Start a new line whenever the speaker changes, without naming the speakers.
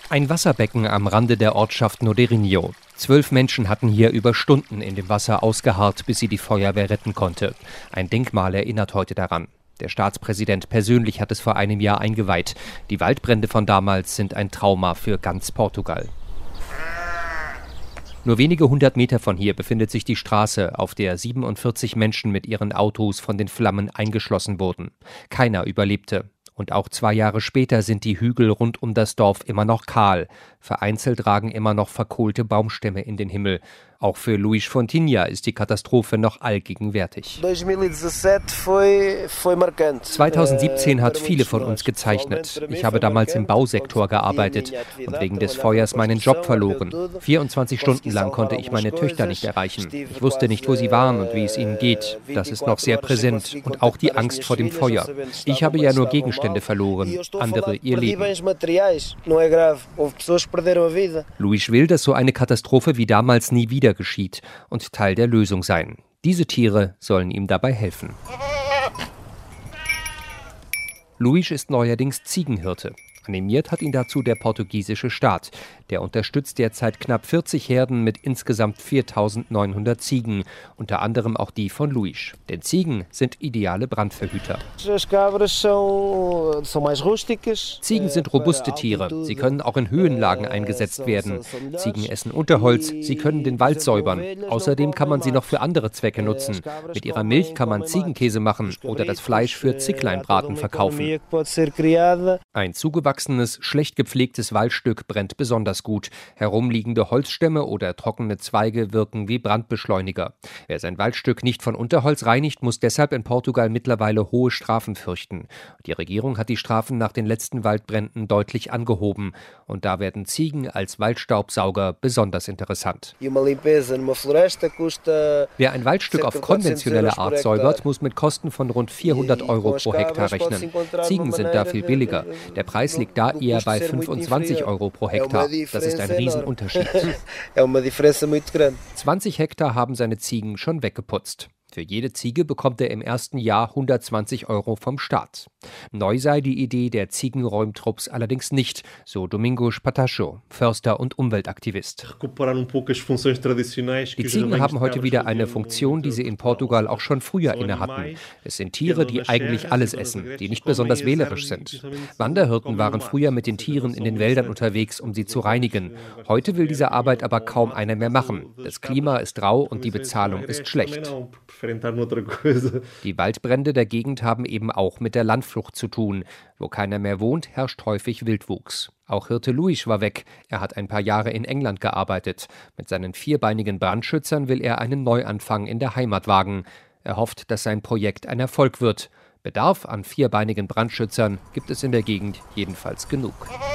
Ein Wasserbecken am Rande der Ortschaft Nordeirinho. 12 Menschen hatten hier über Stunden in dem Wasser ausgeharrt, bis sie die Feuerwehr retten konnte. Ein Denkmal erinnert heute daran. Der Staatspräsident persönlich hat es vor einem Jahr eingeweiht. Die Waldbrände von damals sind ein Trauma für ganz Portugal. Nur wenige 100 Meter von hier befindet sich die Straße, auf der 47 Menschen mit ihren Autos von den Flammen eingeschlossen wurden. Keiner überlebte. Und auch 2 Jahre später sind die Hügel rund um das Dorf immer noch kahl. Vereinzelt ragen immer noch verkohlte Baumstämme in den Himmel. Auch für Luís Fontinha ist die Katastrophe noch allgegenwärtig. 2017 hat viele von uns gezeichnet. Ich habe damals im Bausektor gearbeitet und wegen des Feuers meinen Job verloren. 24 Stunden lang konnte ich meine Töchter nicht erreichen. Ich wusste nicht, wo sie waren und wie es ihnen geht. Das ist noch sehr präsent. Und auch die Angst vor dem Feuer. Ich habe ja nur Gegenstände verloren, andere ihr Leben. Luís will, dass so eine Katastrophe wie damals nie wieder geschieht und Teil der Lösung sein. Diese Tiere sollen ihm dabei helfen. Luís ist neuerdings Ziegenhirte. Animiert hat ihn dazu der portugiesische Staat. Der unterstützt derzeit knapp 40 Herden mit insgesamt 4.900 Ziegen, unter anderem auch die von Luís. Denn Ziegen sind ideale Brandverhüter. Ziegen sind robuste Tiere. Sie können auch in Höhenlagen eingesetzt werden. Ziegen essen Unterholz, sie können den Wald säubern. Außerdem kann man sie noch für andere Zwecke nutzen. Mit ihrer Milch kann man Ziegenkäse machen oder das Fleisch für Zickleinbraten verkaufen. Ein zugewachsenes, schlecht gepflegtes Waldstück brennt besonders gut. Herumliegende Holzstämme oder trockene Zweige wirken wie Brandbeschleuniger. Wer sein Waldstück nicht von Unterholz reinigt, muss deshalb in Portugal mittlerweile hohe Strafen fürchten. Die Regierung hat die Strafen nach den letzten Waldbränden deutlich angehoben. Und da werden Ziegen als Waldstaubsauger besonders interessant. Wer ein Waldstück auf konventionelle Art säubert, muss mit Kosten von rund 400 € pro Hektar rechnen. Ziegen sind da viel billiger. Der Preis liegt da eher bei 25 € pro Hektar. Das ist ein Riesenunterschied. 20 Hektar haben seine Ziegen schon weggeputzt. Für jede Ziege bekommt er im ersten Jahr 120 € vom Staat. Neu sei die Idee der Ziegenräumtrupps allerdings nicht, so Domingos Patacho, Förster und Umweltaktivist. Die Ziegen haben heute wieder eine Funktion, die sie in Portugal auch schon früher inne hatten. Es sind Tiere, die eigentlich alles essen, die nicht besonders wählerisch sind. Wanderhirten waren früher mit den Tieren in den Wäldern unterwegs, um sie zu reinigen. Heute will diese Arbeit aber kaum einer mehr machen. Das Klima ist rau und die Bezahlung ist schlecht. Die Waldbrände der Gegend haben eben auch mit der Landflucht zu tun. Wo keiner mehr wohnt, herrscht häufig Wildwuchs. Auch Hirte Luís war weg. Er hat ein paar Jahre in England gearbeitet. Mit seinen vierbeinigen Brandschützern will er einen Neuanfang in der Heimat wagen. Er hofft, dass sein Projekt ein Erfolg wird. Bedarf an vierbeinigen Brandschützern gibt es in der Gegend jedenfalls genug.